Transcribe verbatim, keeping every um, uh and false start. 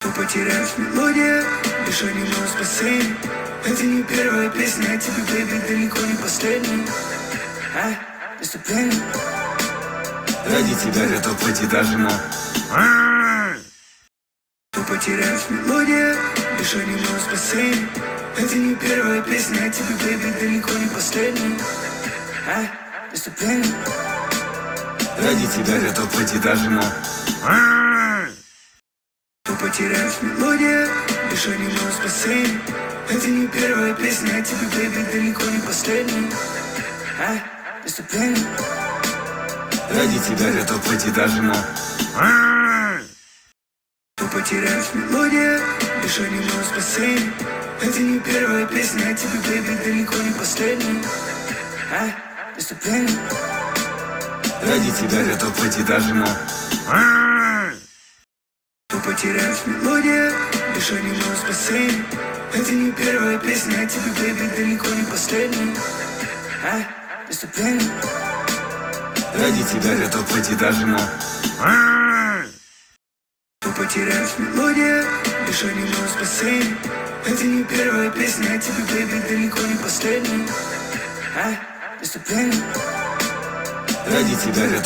Потерялась мелодия, душа не было спасения. Это не первая песня, а тебе, бэйби, далеко не последняя. А, преступление. Ради тебя готов пойти даже на. Потерялась мелодия, душа не было спасения. Это не первая песня, а тебе, бэйби, далеко не последняя. А, преступление. Ради тебя готов пойти даже на. Потерялась мелодия, душа не было спасения. Это не первая песня, а тебе, бэйби, далеко не последняя. А, преступление. Ради тебя готов пойти даже на. Потерялась мелодия, душа не было спасения. Это не первая песня, а тебе, бэйби, далеко не последняя. А, преступление. Ради тебя готов пойти даже на. Потерялась мелодия, душа не было спасения. Это не первая песня, а тебе, бэйби, далеко не последняя. А, преступление. Ради тебя готов пойти даже на. Потерялась мелодия, душа не было спасения. Это не первая песня, а тебе, бэйби, далеко не последняя. А, преступление. Ради тебя готов